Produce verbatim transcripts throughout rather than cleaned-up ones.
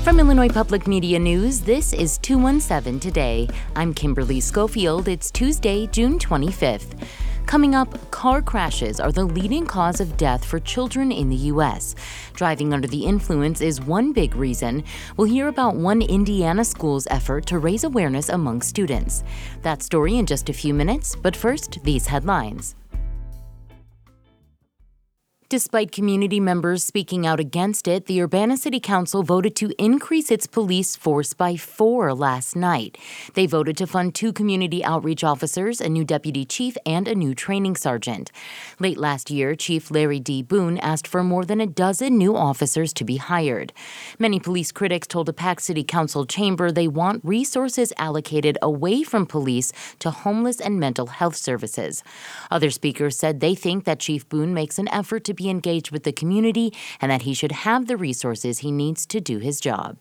From Illinois Public Media News, this is two one seven Today. I'm Kimberly Schofield. It's Tuesday, June twenty-fifth. Coming up, car crashes are the leading cause of death for children in the U S. Driving under the influence is one big reason. We'll hear about one Indiana school's effort to raise awareness among students. That story in just a few minutes, but first, these headlines. Despite community members speaking out against it, the Urbana City Council voted to increase its police force by four last night. They voted to fund two community outreach officers, a new deputy chief, and a new training sergeant. Late last year, Chief Larry D. Boone asked for more than a dozen new officers to be hired. Many police critics told a packed city council chamber they want resources allocated away from police to homeless and mental health services. Other speakers said they think that Chief Boone makes an effort to be engaged with the community and that he should have the resources he needs to do his job.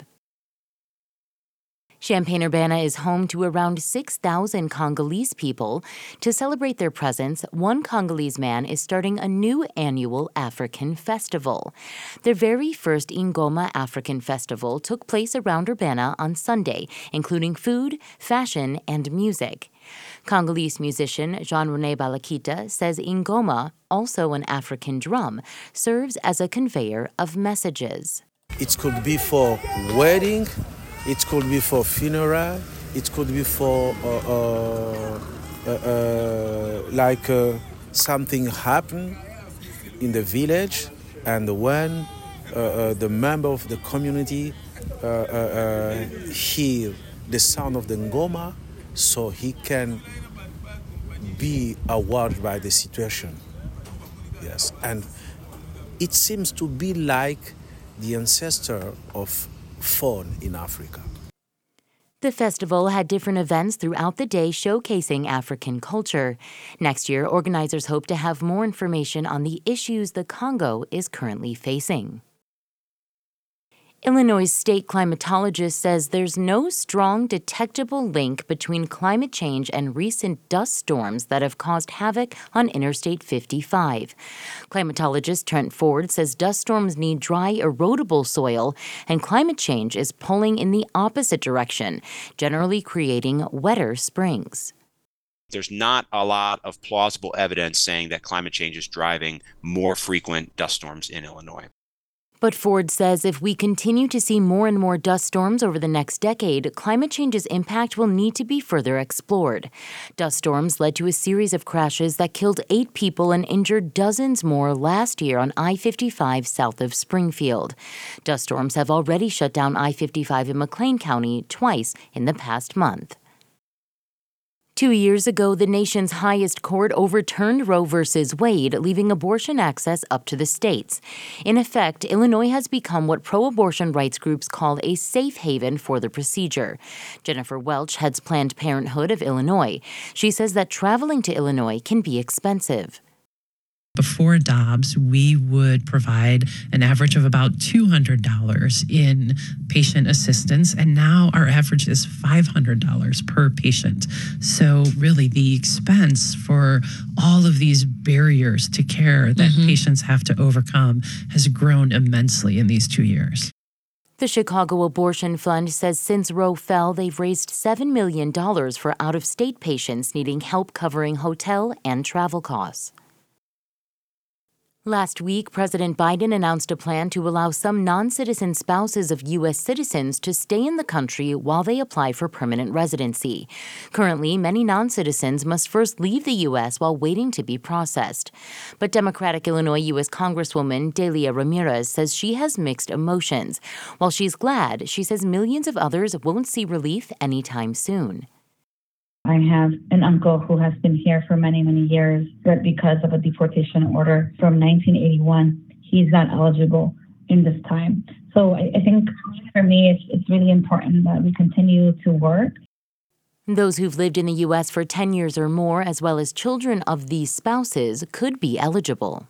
Champaign-Urbana is home to around six thousand Congolese people. To celebrate their presence, one Congolese man is starting a new annual African festival. Their very first Ingoma African Festival took place around Urbana on Sunday, including food, fashion, and music. Congolese musician Jean-René Balakita says Ingoma, also an African drum, serves as a conveyor of messages. It could be for wedding, it could be for funeral, it could be for uh, uh, uh, uh, like uh, something happened in the village, and when uh, uh, the member of the community uh, uh, uh, hear the sound of the ngoma, so he can be awed by the situation. Yes, and it seems to be like the ancestor of faun in Africa. The festival had different events throughout the day showcasing African culture. Next year, organizers hope to have more information on the issues the Congo is currently facing. Illinois' state climatologist says there's no strong detectable link between climate change and recent dust storms that have caused havoc on Interstate fifty-five. Climatologist Trent Ford says dust storms need dry, erodible soil, and climate change is pulling in the opposite direction, generally creating wetter springs. There's not a lot of plausible evidence saying that climate change is driving more frequent dust storms in Illinois. But Ford says if we continue to see more and more dust storms over the next decade, climate change's impact will need to be further explored. Dust storms led to a series of crashes that killed eight people and injured dozens more last year on I fifty-five south of Springfield. Dust storms have already shut down I fifty-five in McLean County twice in the past month. Two years ago, the nation's highest court overturned Roe v. Wade, leaving abortion access up to the states. In effect, Illinois has become what pro-abortion rights groups call a safe haven for the procedure. Jennifer Welch heads Planned Parenthood of Illinois. She says that traveling to Illinois can be expensive. Before Dobbs, we would provide an average of about two hundred dollars in patient assistance, and now our average is five hundred dollars per patient. So really the expense for all of these barriers to care that mm-hmm. patients have to overcome has grown immensely in these two years. The Chicago Abortion Fund says since Roe fell, they've raised seven million dollars for out-of-state patients needing help covering hotel and travel costs. Last week, President Biden announced a plan to allow some non-citizen spouses of U S citizens to stay in the country while they apply for permanent residency. Currently, many non-citizens must first leave the U S while waiting to be processed. But Democratic Illinois U S Congresswoman Delia Ramirez says she has mixed emotions. While she's glad, she says millions of others won't see relief anytime soon. I have an uncle who has been here for many, many years, but because of a deportation order from nineteen eighty-one, he's not eligible in this time. So I, I think for me, it's, it's really important that we continue to work. Those who've lived in the U S for ten years or more, as well as children of these spouses, could be eligible.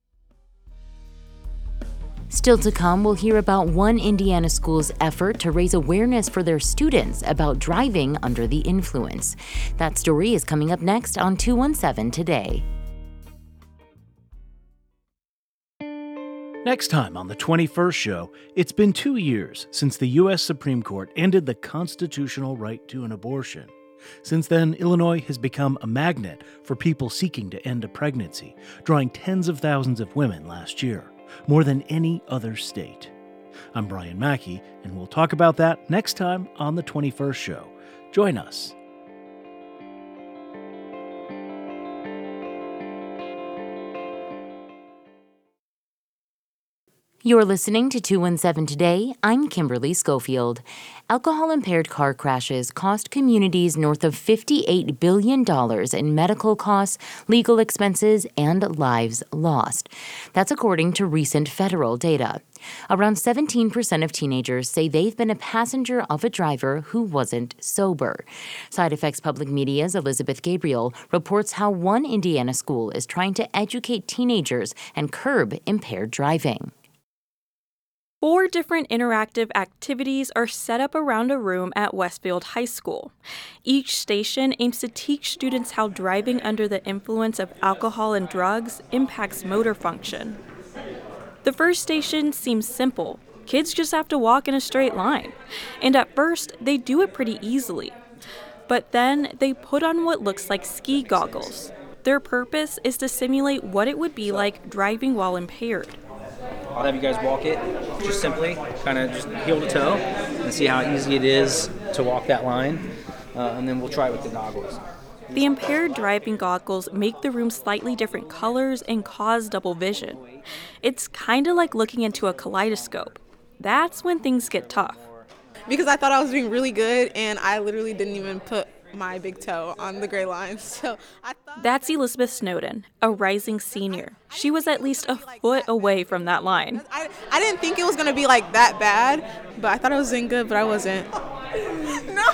Still to come, we'll hear about one Indiana school's effort to raise awareness for their students about driving under the influence. That story is coming up next on two one seven Today. Next time on the twenty-first Show, it's been two years since the U S Supreme Court ended the constitutional right to an abortion. Since then, Illinois has become a magnet for people seeking to end a pregnancy, drawing tens of thousands of women last year, more than any other state. I'm Brian Mackey, and we'll talk about that next time on the twenty-first Show. Join us. You're listening to two one seven Today. I'm Kimberly Schofield. Alcohol-impaired car crashes cost communities north of fifty-eight billion dollars in medical costs, legal expenses, and lives lost. That's according to recent federal data. Around seventeen percent of teenagers say they've been a passenger of a driver who wasn't sober. Side Effects Public Media's Elizabeth Gabriel reports how one Indiana school is trying to educate teenagers and curb impaired driving. Four different interactive activities are set up around a room at Westfield High School. Each station aims to teach students how driving under the influence of alcohol and drugs impacts motor function. The first station seems simple. Kids just have to walk in a straight line. And at first, they do it pretty easily. But then they put on what looks like ski goggles. Their purpose is to simulate what it would be like driving while impaired. I'll have you guys walk it just simply, kind of just heel to toe, and see how easy it is to walk that line, uh, and then we'll try it with the goggles. The impaired driving goggles make the room slightly different colors and cause double vision. It's kind of like looking into a kaleidoscope. That's when things get tough. Because I thought I was doing really good, and I literally didn't even put my big toe on the gray line. So I thought That's Elizabeth Snowden, a rising senior. She was at least a foot away from that line. I, I didn't think it was going to be like that bad, but I thought I was doing good, but I wasn't. No!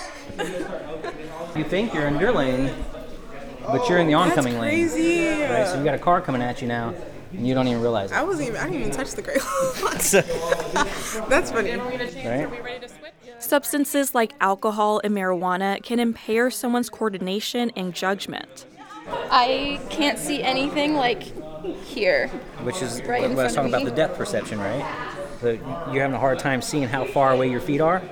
You think you're in your lane, but you're in the oncoming That's lane. crazy. Right? So you got a car coming at you now, and you don't even realize it. I wasn't even, I didn't even touch the gray line. That's funny. Right? Substances like alcohol and marijuana can impair someone's coordination and judgment. I can't see anything like here. Which is Right what in I was front talking of about, me. the depth perception, right? So you're having a hard time seeing how far away your feet are.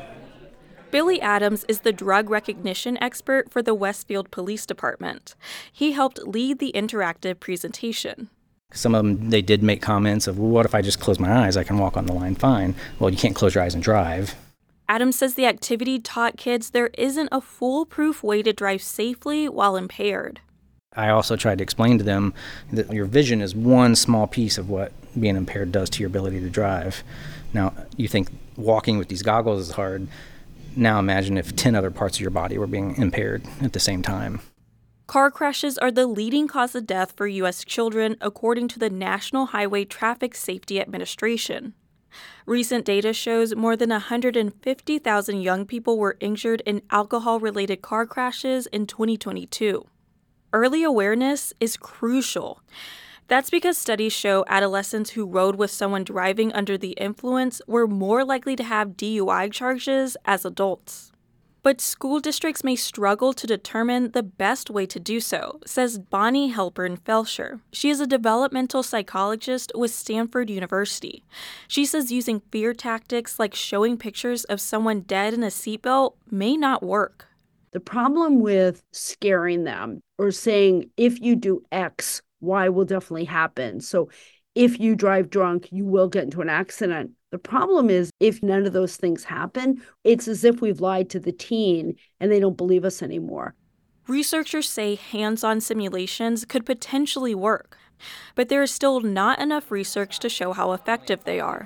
Billy Adams is the drug recognition expert for the Westfield Police Department. He helped lead the interactive presentation. Some of them, they did make comments of, well, what if I just close my eyes? I can walk on the line fine. Well, you can't close your eyes and drive. Adams says the activity taught kids there isn't a foolproof way to drive safely while impaired. I also tried to explain to them that your vision is one small piece of what being impaired does to your ability to drive. Now, you think walking with these goggles is hard. Now imagine if ten other parts of your body were being impaired at the same time. Car crashes are the leading cause of death for U S children, according to the National Highway Traffic Safety Administration. Recent data shows more than one hundred fifty thousand young people were injured in alcohol-related car crashes in twenty twenty-two. Early awareness is crucial. That's because studies show adolescents who rode with someone driving under the influence were more likely to have D U I charges as adults. But school districts may struggle to determine the best way to do so, says Bonnie Halpern-Felsher. She is a developmental psychologist with Stanford University. She says using fear tactics like showing pictures of someone dead in a seatbelt may not work. The problem with scaring them or saying, if you do X, Y will definitely happen. So if you drive drunk, you will get into an accident. The problem is if none of those things happen, it's as if we've lied to the teen and they don't believe us anymore. Researchers say hands-on simulations could potentially work, but there is still not enough research to show how effective they are.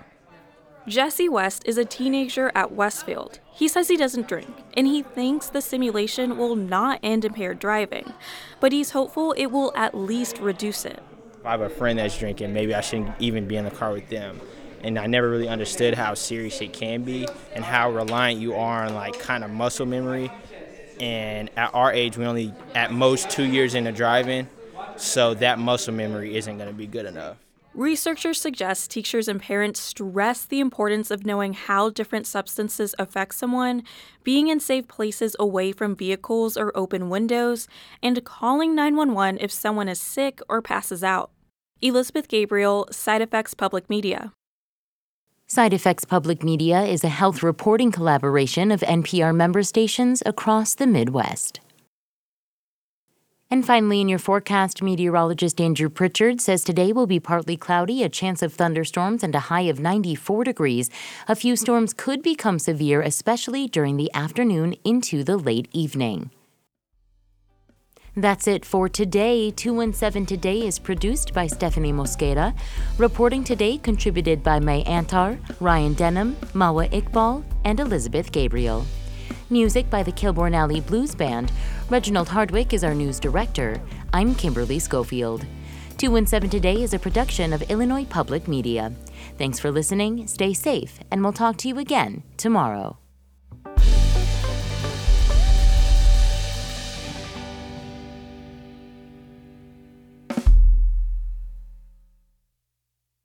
Jesse West is a teenager at Westfield. He says he doesn't drink, and he thinks the simulation will not end impaired driving, but he's hopeful it will at least reduce it. If I have a friend that's drinking, maybe I shouldn't even be in the car with them. And I never really understood how serious it can be and how reliant you are on like kind of muscle memory. And at our age, we only at most two years into driving, so that muscle memory isn't going to be good enough. Researchers suggest teachers and parents stress the importance of knowing how different substances affect someone, being in safe places away from vehicles or open windows, and calling nine one one if someone is sick or passes out. Elizabeth Gabriel, Side Effects Public Media. Side Effects Public Media is a health reporting collaboration of N P R member stations across the Midwest. And finally, in your forecast, meteorologist Andrew Pritchard says today will be partly cloudy, a chance of thunderstorms, and a high of ninety-four degrees. A few storms could become severe, especially during the afternoon into the late evening. That's it for today. two one seven Today is produced by Stephanie Mosqueda. Reporting today contributed by May Antar, Ryan Denham, Mawa Iqbal, and Elizabeth Gabriel. Music by the Kilbourne Alley Blues Band. Reginald Hardwick is our news director. I'm Kimberly Schofield. two one seven Today is a production of Illinois Public Media. Thanks for listening, stay safe, and we'll talk to you again tomorrow.